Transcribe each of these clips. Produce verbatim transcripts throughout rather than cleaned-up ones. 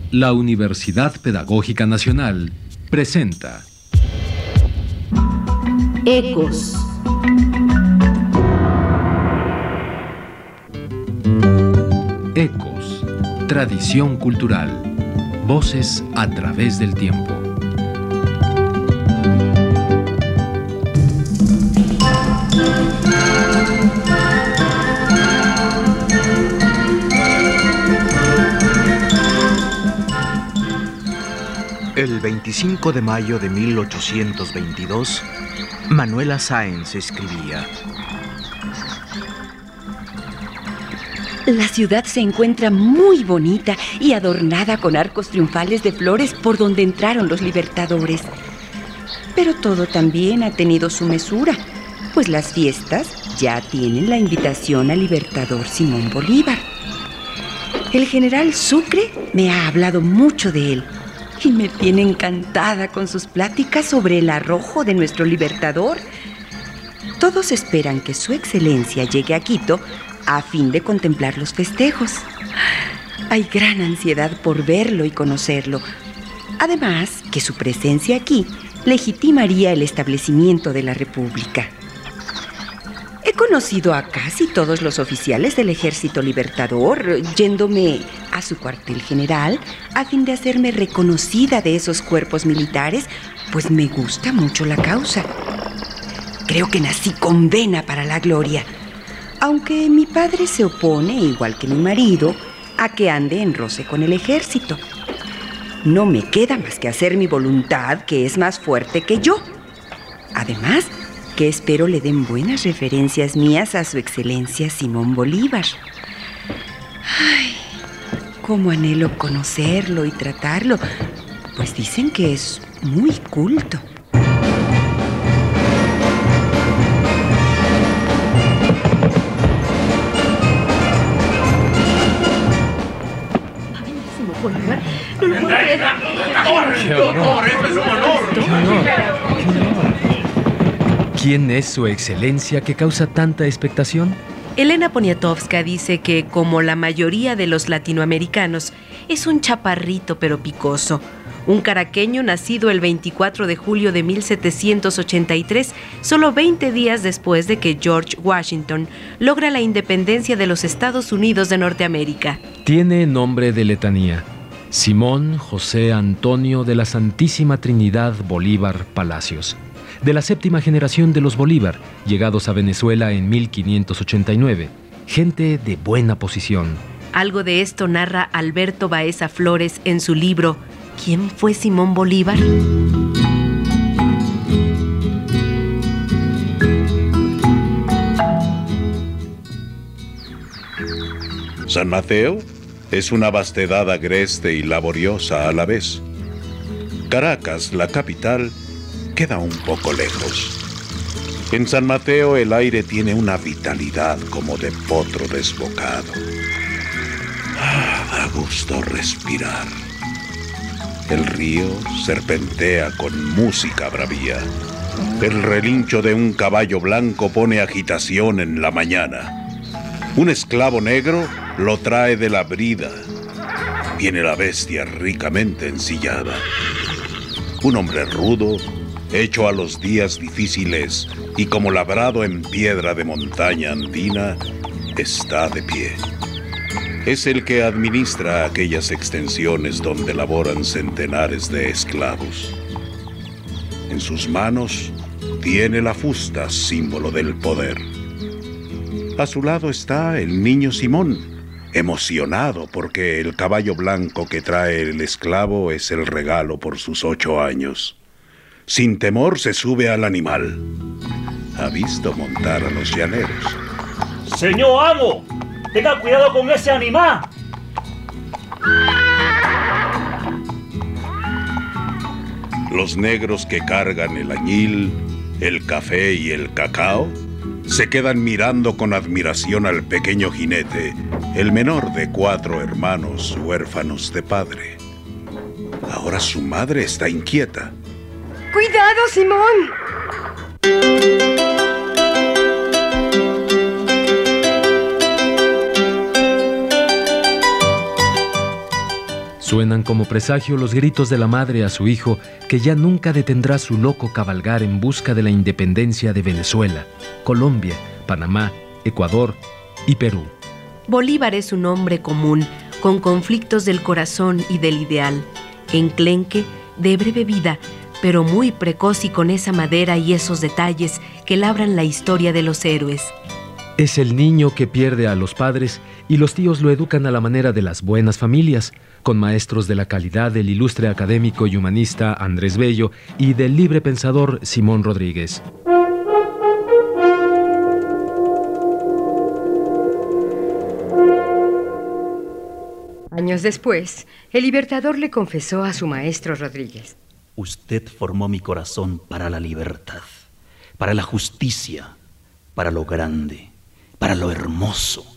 La Universidad Pedagógica Nacional presenta Ecos. Ecos, tradición cultural, voces a través del tiempo. El veinticinco de mayo de mil ochocientos veintidós, Manuela Sáenz escribía: La ciudad se encuentra muy bonita y adornada con arcos triunfales de flores por donde entraron los libertadores. Pero todo también ha tenido su mesura, pues las fiestas ya tienen la invitación al libertador Simón Bolívar. El general Sucre me ha hablado mucho de él y me tiene encantada con sus pláticas sobre el arrojo de nuestro libertador. Todos esperan que su excelencia llegue a Quito a fin de contemplar los festejos. Hay gran ansiedad por verlo y conocerlo. Además, que su presencia aquí legitimaría el establecimiento de la República. He conocido a casi todos los oficiales del Ejército Libertador, yéndome a su cuartel general a fin de hacerme reconocida de esos cuerpos militares, pues me gusta mucho la causa. Creo que nací con vena para la gloria, aunque mi padre se opone, igual que mi marido, a que ande en roce con el ejército. No me queda más que hacer mi voluntad, que es más fuerte que yo. Además, que espero le den buenas referencias mías a su excelencia Simón Bolívar. Ay, cómo anhelo conocerlo y tratarlo, pues dicen que es muy culto. Bolívar, no lo puedo creer. ¡Qué honor! ¡Eso es un honor! ¡Qué honor! ¡Qué honor! ¿Quién es su excelencia que causa tanta expectación? Elena Poniatowska dice que, como la mayoría de los latinoamericanos, es un chaparrito pero picoso. Un caraqueño nacido el veinticuatro de julio de mil setecientos ochenta y tres, solo veinte días después de que George Washington logra la independencia de los Estados Unidos de Norteamérica. Tiene nombre de letanía: Simón José Antonio de la Santísima Trinidad Bolívar Palacios, de la séptima generación de los Bolívar, llegados a Venezuela en mil quinientos ochenta y nueve. Gente de buena posición. Algo de esto narra Alberto Baeza Flores en su libro ¿Quién fue Simón Bolívar? San Mateo es una vastedad agreste y laboriosa a la vez. Caracas, la capital, queda un poco lejos. En San Mateo el aire tiene una vitalidad como de potro desbocado. Ah, da gusto respirar. El río serpentea con música bravía. El relincho de un caballo blanco pone agitación en la mañana. Un esclavo negro lo trae de la brida. Viene la bestia ricamente ensillada. Un hombre rudo, hecho a los días difíciles y como labrado en piedra de montaña andina, está de pie. Es el que administra aquellas extensiones donde laboran centenares de esclavos. En sus manos tiene la fusta, símbolo del poder. A su lado está el niño Simón, emocionado porque el caballo blanco que trae el esclavo es el regalo por sus ocho años. Sin temor se sube al animal. Ha visto montar a los llaneros. ¡Señor amo! ¡Tenga cuidado con ese animal! Los negros que cargan el añil, el café y el cacao se quedan mirando con admiración al pequeño jinete, el menor de cuatro hermanos huérfanos de padre. Ahora su madre está inquieta. ¡Cuidado, Simón! Suenan como presagio los gritos de la madre a su hijo, que ya nunca detendrá su loco cabalgar en busca de la independencia de Venezuela, Colombia, Panamá, Ecuador y Perú. Bolívar es un hombre común, con conflictos del corazón y del ideal, enclenque, de breve vida, pero muy precoz y con esa madera y esos detalles que labran la historia de los héroes. Es el niño que pierde a los padres y los tíos lo educan a la manera de las buenas familias, con maestros de la calidad del ilustre académico y humanista Andrés Bello y del libre pensador Simón Rodríguez. Años después, el Libertador le confesó a su maestro Rodríguez: Usted formó mi corazón para la libertad, para la justicia, para lo grande, para lo hermoso.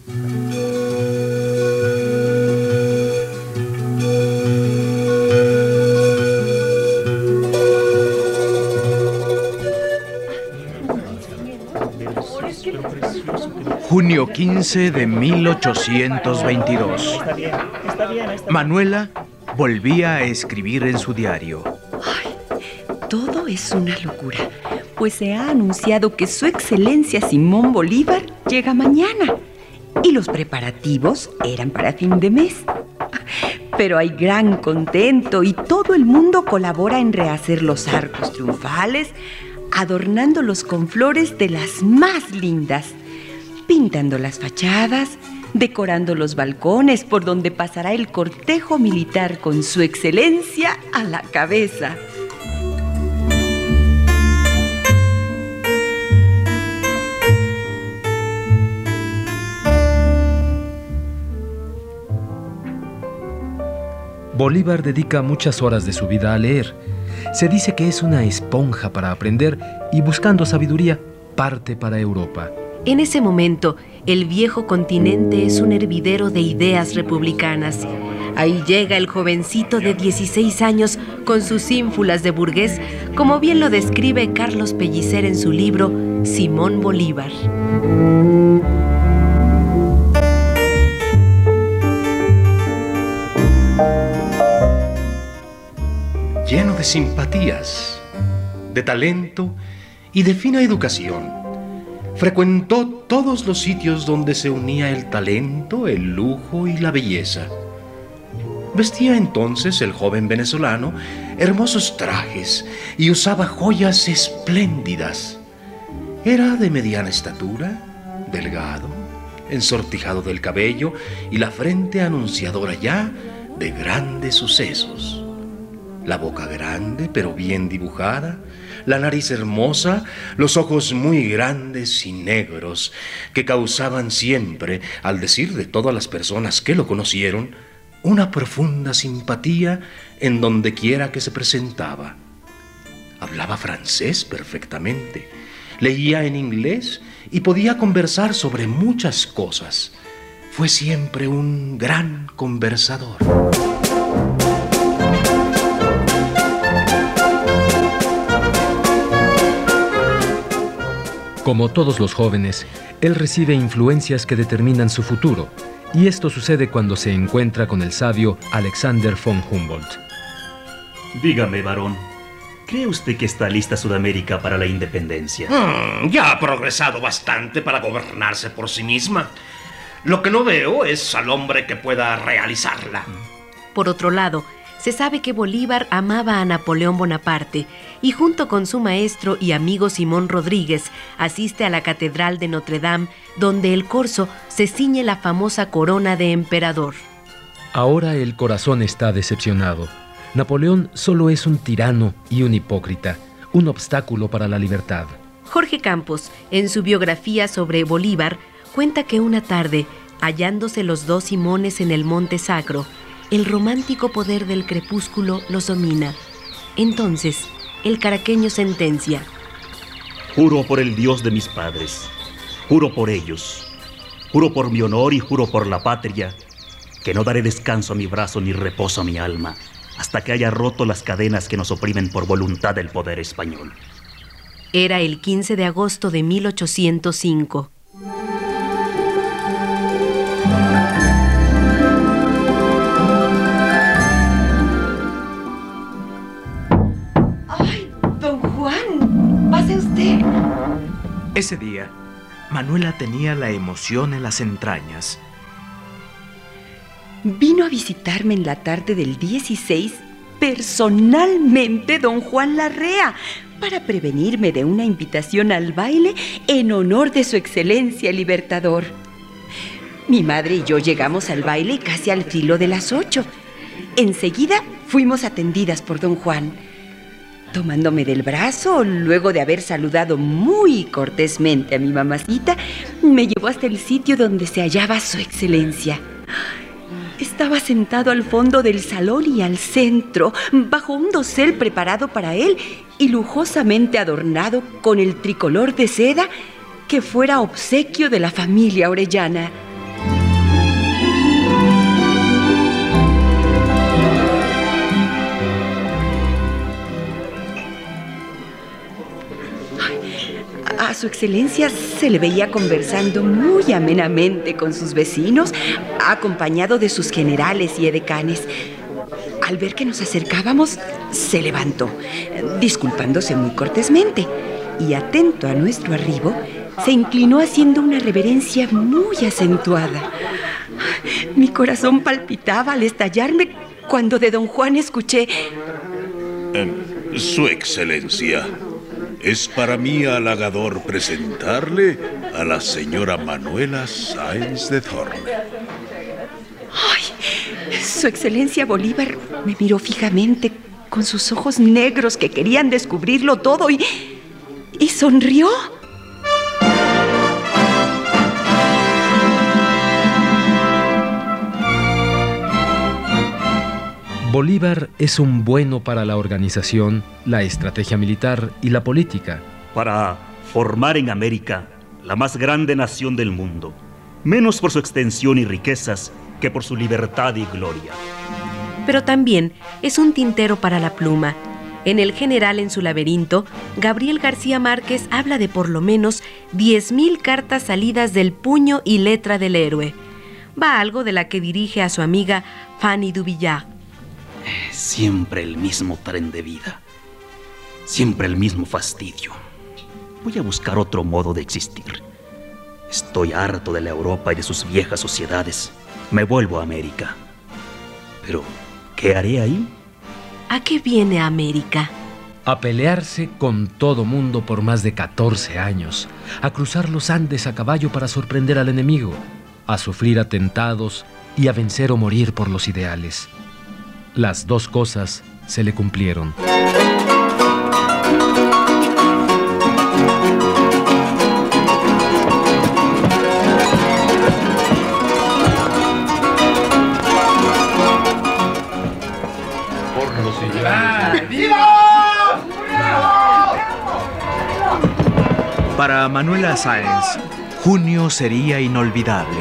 Junio quince de mil ochocientos veintidós. Manuela volvía a escribir en su diario. Ay, todo es una locura, pues se ha anunciado que Su Excelencia Simón Bolívar llega mañana y los preparativos eran para fin de mes. Pero hay gran contento y todo el mundo colabora en rehacer los arcos triunfales, adornándolos con flores de las más lindas, pintando las fachadas, decorando los balcones por donde pasará el cortejo militar con Su Excelencia a la cabeza. Bolívar dedica muchas horas de su vida a leer. Se dice que es una esponja para aprender y, buscando sabiduría, parte para Europa. En ese momento, el viejo continente es un hervidero de ideas republicanas. Ahí llega el jovencito de dieciséis años con sus ínfulas de burgués, como bien lo describe Carlos Pellicer en su libro Simón Bolívar. Lleno de simpatías, de talento y de fina educación, frecuentó todos los sitios donde se unía el talento, el lujo y la belleza. Vestía entonces el joven venezolano hermosos trajes y usaba joyas espléndidas. Era de mediana estatura, delgado, ensortijado del cabello y la frente anunciadora ya de grandes sucesos. La boca grande pero bien dibujada, la nariz hermosa, los ojos muy grandes y negros que causaban siempre, al decir de todas las personas que lo conocieron, una profunda simpatía en donde quiera que se presentaba. Hablaba francés perfectamente, leía en inglés y podía conversar sobre muchas cosas. Fue siempre un gran conversador. Como todos los jóvenes, él recibe influencias que determinan su futuro, y esto sucede cuando se encuentra con el sabio Alexander von Humboldt. Dígame, varón, ¿cree usted que está lista Sudamérica para la independencia? Hmm, ya ha progresado bastante para gobernarse por sí misma. Lo que no veo es al hombre que pueda realizarla. Por otro lado, se sabe que Bolívar amaba a Napoleón Bonaparte y junto con su maestro y amigo Simón Rodríguez asiste a la Catedral de Notre Dame, donde el corso se ciñe la famosa corona de emperador. Ahora el corazón está decepcionado. Napoleón solo es un tirano y un hipócrita, un obstáculo para la libertad. Jorge Campos, en su biografía sobre Bolívar, cuenta que una tarde, hallándose los dos Simones en el Monte Sacro, el romántico poder del crepúsculo los domina. Entonces, el caraqueño sentencia: Juro por el Dios de mis padres, juro por ellos, juro por mi honor y juro por la patria, que no daré descanso a mi brazo ni reposo a mi alma, hasta que haya roto las cadenas que nos oprimen por voluntad del poder español. Era el quince de agosto de mil ochocientos cinco. Ese día, Manuela tenía la emoción en las entrañas. Vino a visitarme en la tarde del dieciséis personalmente don Juan Larrea para prevenirme de una invitación al baile en honor de su excelencia el Libertador. Mi madre y yo llegamos al baile casi al filo de las ocho. Enseguida fuimos atendidas por don Juan. Tomándome del brazo, luego de haber saludado muy cortésmente a mi mamacita, me llevó hasta el sitio donde se hallaba su excelencia. Estaba sentado al fondo del salón y al centro, bajo un dosel preparado para él y lujosamente adornado con el tricolor de seda que fuera obsequio de la familia Orellana. A su excelencia se le veía conversando muy amenamente con sus vecinos, acompañado de sus generales y edecanes. Al ver que nos acercábamos, se levantó, disculpándose muy cortésmente, y atento a nuestro arribo, se inclinó haciendo una reverencia muy acentuada. Mi corazón palpitaba al estallarme cuando de don Juan escuché: Eh, Su excelencia, es para mí halagador presentarle a la señora Manuela Sáenz de Thorne. ¡Ay! Su excelencia Bolívar me miró fijamente con sus ojos negros que querían descubrirlo todo y, y sonrió. Bolívar es un bueno para la organización, la estrategia militar y la política. Para formar en América la más grande nación del mundo, menos por su extensión y riquezas que por su libertad y gloria. Pero también es un tintero para la pluma. En El General en su laberinto, Gabriel García Márquez habla de por lo menos diez mil cartas salidas del puño y letra del héroe. Va algo de la que dirige a su amiga Fanny Duvillard. Siempre el mismo tren de vida. Siempre el mismo fastidio. Voy a buscar otro modo de existir. Estoy harto de la Europa y de sus viejas sociedades. Me vuelvo a América. Pero, ¿qué haré ahí? ¿A qué viene América? A pelearse con todo mundo por más de catorce años, a cruzar los Andes a caballo para sorprender al enemigo, a sufrir atentados y a vencer o morir por los ideales. Las dos cosas se le cumplieron. Por los señores. ¡Viva! Para Manuela Sáenz, junio sería inolvidable.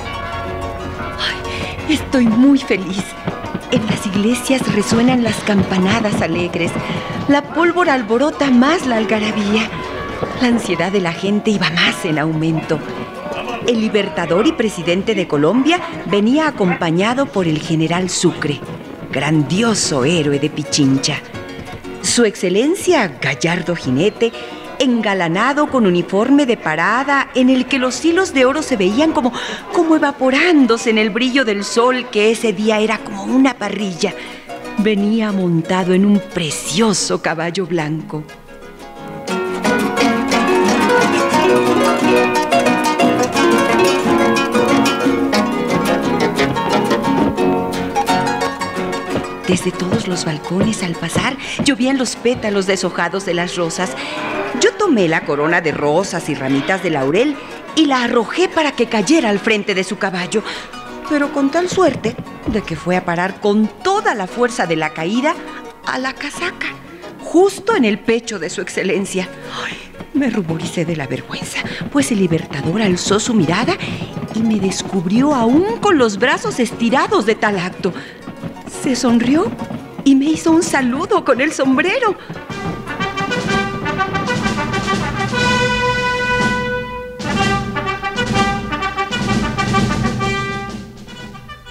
Ay, estoy muy feliz. En las iglesias resuenan las campanadas alegres. La pólvora alborota más la algarabía. La ansiedad de la gente iba más en aumento. El Libertador y presidente de Colombia venía acompañado por el general Sucre, grandioso héroe de Pichincha. Su excelencia, gallardo jinete, engalanado con uniforme de parada en el que los hilos de oro se veían como, como evaporándose en el brillo del sol, que ese día era como una parrilla. Venía montado en un precioso caballo blanco. Desde todos los balcones al pasar llovían los pétalos deshojados de las rosas. Yo tomé la corona de rosas y ramitas de laurel y la arrojé para que cayera al frente de su caballo, pero con tal suerte de que fue a parar con toda la fuerza de la caída a la casaca, justo en el pecho de su excelencia. Ay, me ruboricé de la vergüenza, pues el Libertador alzó su mirada y me descubrió aún con los brazos estirados de tal acto. Se sonrió y me hizo un saludo con el sombrero.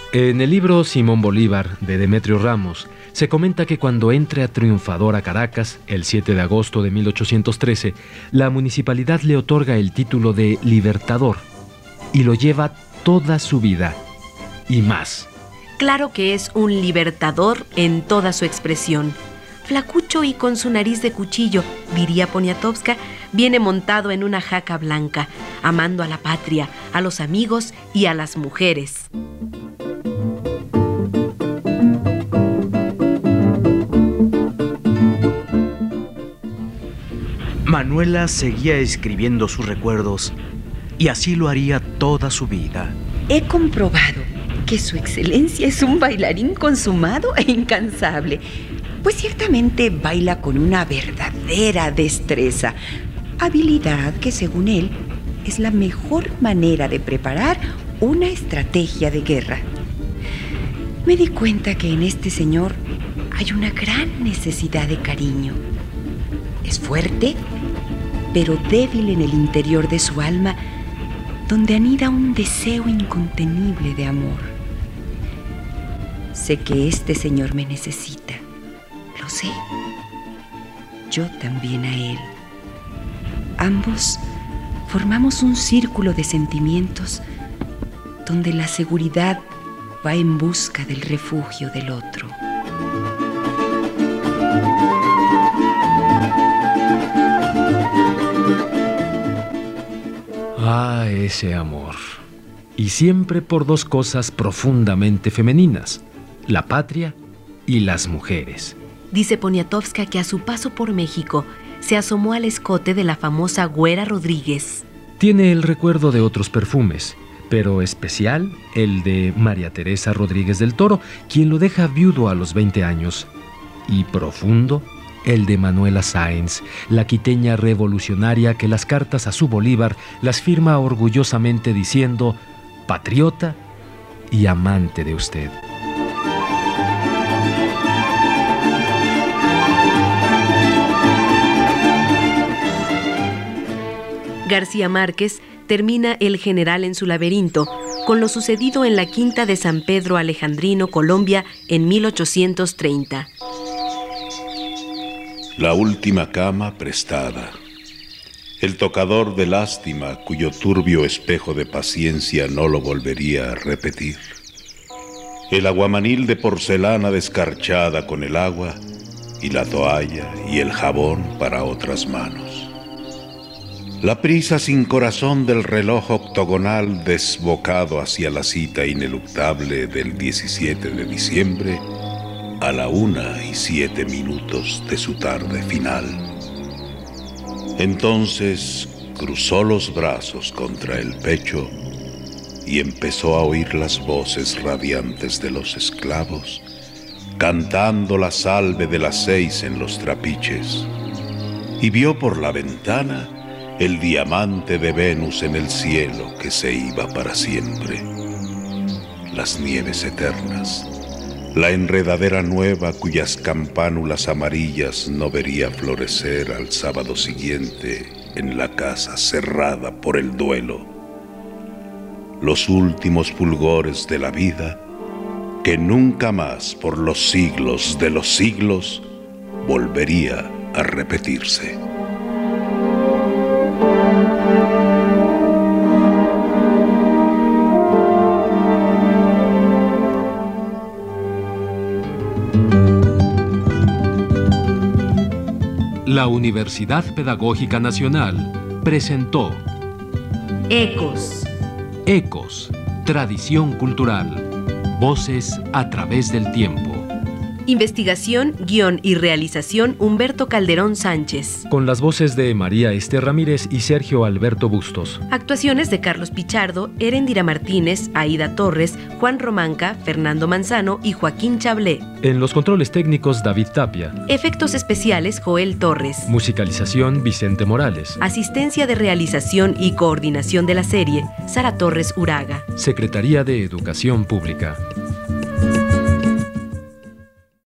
En el libro Simón Bolívar, de Demetrio Ramos, se comenta que cuando entra triunfador a Caracas, el siete de agosto de mil ochocientos trece, la municipalidad le otorga el título de Libertador y lo lleva toda su vida y más. Claro que es un libertador en toda su expresión. Flacucho y con su nariz de cuchillo, diría Poniatowska, viene montado en una jaca blanca, amando a la patria, a los amigos y a las mujeres. Manuela seguía escribiendo sus recuerdos y así lo haría toda su vida. He comprobado que su excelencia es un bailarín consumado e incansable, pues ciertamente baila con una verdadera destreza, habilidad que según él es la mejor manera de preparar una estrategia de guerra. Me di cuenta que en este señor hay una gran necesidad de cariño. Es fuerte, pero débil en el interior de su alma, donde anida un deseo incontenible de amor. Sé que este señor me necesita, lo sé. Yo también a él. Ambos formamos un círculo de sentimientos donde la seguridad va en busca del refugio del otro. Ah, ese amor. Y siempre por dos cosas profundamente femeninas: la patria y las mujeres. Dice Poniatowska que a su paso por México se asomó al escote de la famosa Güera Rodríguez. Tiene el recuerdo de otros perfumes, pero especial el de María Teresa Rodríguez del Toro, quien lo deja viudo a los veinte años. Y profundo el de Manuela Sáenz, la quiteña revolucionaria que las cartas a su Bolívar las firma orgullosamente diciendo: patriota y amante de usted. García Márquez termina El general en su laberinto con lo sucedido en la quinta de San Pedro Alejandrino, Colombia, en mil ochocientos treinta. La última cama prestada. El tocador de lástima cuyo turbio espejo de paciencia no lo volvería a repetir. El aguamanil de porcelana descarchada con el agua y la toalla y el jabón para otras manos. La prisa sin corazón del reloj octogonal desbocado hacia la cita ineluctable del diecisiete de diciembre a la una y siete minutos de su tarde final. Entonces cruzó los brazos contra el pecho y empezó a oír las voces radiantes de los esclavos cantando la salve de las seis en los trapiches, y vio por la ventana el diamante de Venus en el cielo que se iba para siempre. Las nieves eternas, la enredadera nueva cuyas campánulas amarillas no vería florecer al sábado siguiente en la casa cerrada por el duelo. Los últimos fulgores de la vida que nunca más por los siglos de los siglos volvería a repetirse. La Universidad Pedagógica Nacional presentó Ecos. Ecos, tradición cultural. Voces a través del tiempo. Investigación, guión y realización Humberto Calderón Sánchez. Con las voces de María Esther Ramírez y Sergio Alberto Bustos. Actuaciones de Carlos Pichardo, Erendira Martínez, Aida Torres, Juan Romanca, Fernando Manzano y Joaquín Chablé. En los controles técnicos, David Tapia. Efectos especiales, Joel Torres. Musicalización, Vicente Morales. Asistencia de realización y coordinación de la serie, Sara Torres Uraga. Secretaría de Educación Pública.